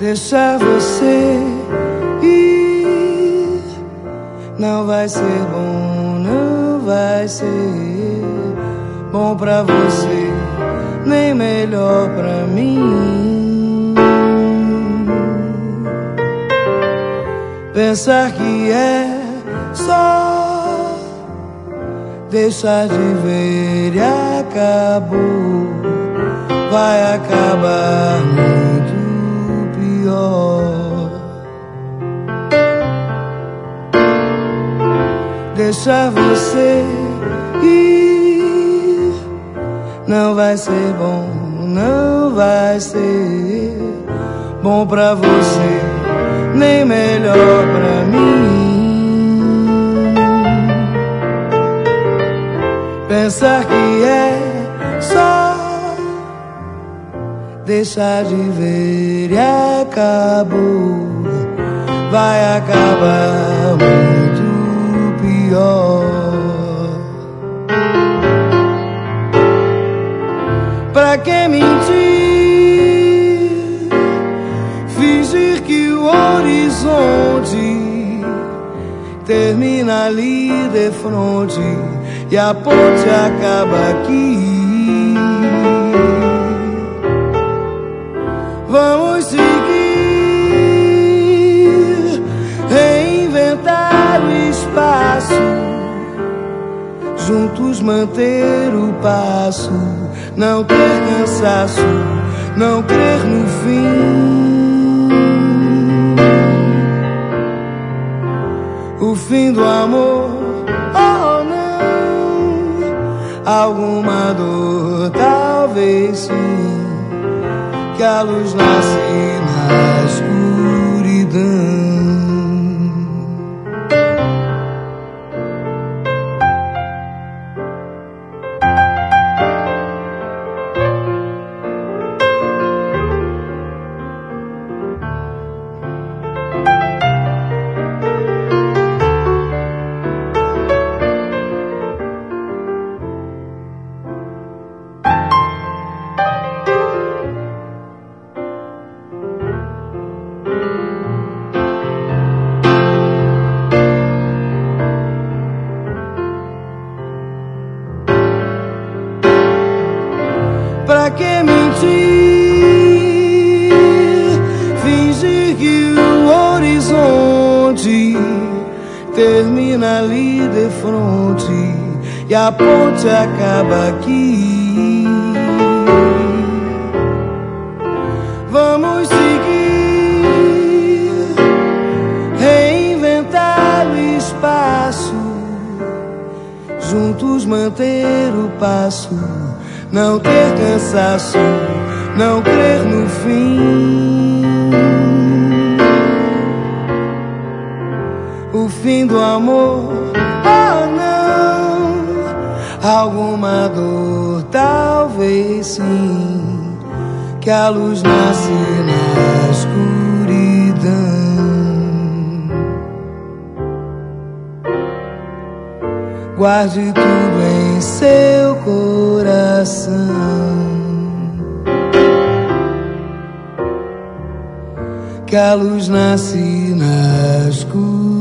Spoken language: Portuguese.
deixar você ir. Não vai ser bom, não vai ser bom pra você, nem melhor pra mim. Pensar que é só deixar de ver e acabou, vai acabar muito pior. Deixar você ir não vai ser bom, não vai ser bom pra você, nem melhor pra mim. Pensar que é só deixar de ver e acabou, vai acabar muito pior. Pra que mentir, fingir que o horizonte termina ali de frente e a ponte acaba aqui? Vamos seguir, reinventar o espaço, juntos manter o passo, não ter cansaço, não crer no fim. O fim do amor, oh não, alguma dor, talvez sim, que a luz nasce na escuridão. Pra que mentir, fingir que o horizonte termina ali de frente e a ponte acaba aqui? Vamos seguir, reinventar o espaço, juntos manter o passo, não ter cansaço, não crer no fim. O fim do amor, oh não, alguma dor, talvez sim, que a luz nasce na escuridão. Guarde tudo em seu coração, que a luz nasce na escuridão.